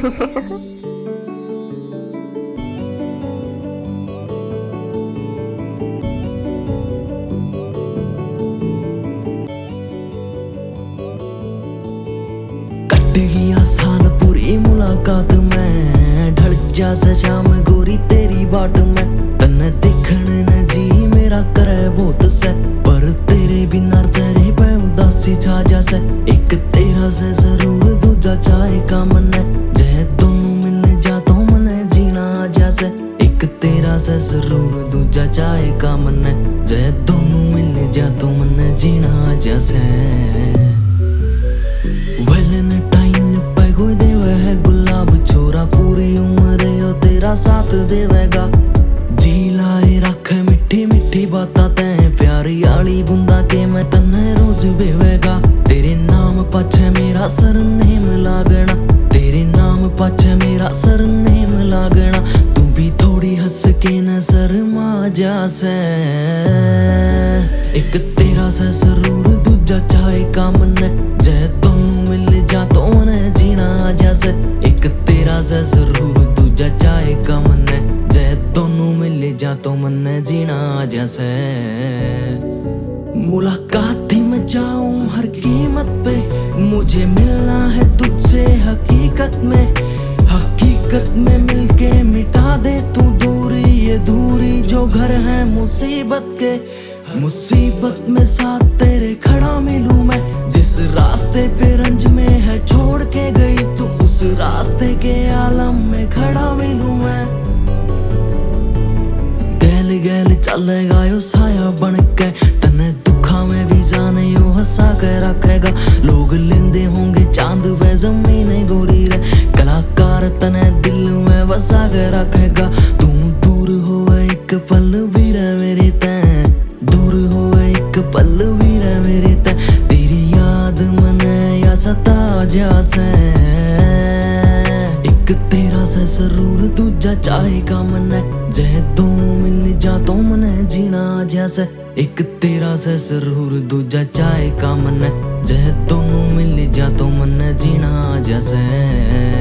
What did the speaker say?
Cut गया साल पूरी मुलाकात में, ढल जा से शाम गोरी तेरी बाट में। तन्ने देखण न जी मेरा करे बहुत से, पर तेरे बिना चेहरे पे उदासी छा जा से। एक तेरा से जरूर दूजा चाहे का मन है, जय दोनों मिल जा तो मन जीना आ जा से। एक तेरा से जरूर दूजा चाहे का मन है, जय दोनों मिल जा तो मन जीना आ जा से। वैलेंटाइन पे कोई देवे है गुलाब छोरा, पूरी उम्र यो तेरा साथ देवेगा। जी लाए रख मिठी मिठी बातां तैं, प्यारी आली बूंदा के मैं तन्ने रोज बेवेगा। तेरे नाम पाछे मेरा सरनेम लागना, तेरे नाम पाछे मेरा सरनेम लागना। तू भी थोड़ी हंस के न शर्मा जा से। एक तेरा से जरूर दूजा चाहे का मन है, जय दोनों मिल जा तो मन जीना आ जा से। एक तेरा से जरूर दूजा चाहे का मन है, जय दोनों मिल जा तो मन जीना आ जा से। मुलाकात ही मैं जाऊं हर कीमत पे, मुझे मिलना है तुझसे हकीकत में। हकीकत में मिलके मिटा दे तू दूरी, ये दूरी जो घर है मुसीबत के। मुसीबत में साथ तेरे खड़ा मिलूं मैं, जिस रास्ते पे रंज में है छोड़ के गई तू, उस रास्ते के आलम में खड़ा मिलूं मैं। गैल गैल चलेगा यो साया बन के, तन्ने दुखा में भी जाने यो हंसा के रखेगा। लोग लेंदे होंगे चांद वे जमीन गोरी रे, कलाकार तन्ने दिल में बसा के रखेगा। तू दूर हो एक पल भी रे मेरे तैं, दूर हो एक पल भी रे मेरे तैं। तेरी याद मने या सता जा से। एक तेरा से जरूर दूजा चाहे का मन है, जय दोनों मिल जा तो मन जीना आ जा से। एक तेरा से जरूर दूजा चाहे का मन है, जय दोनों मिल जा तो मन जीना आ जा से।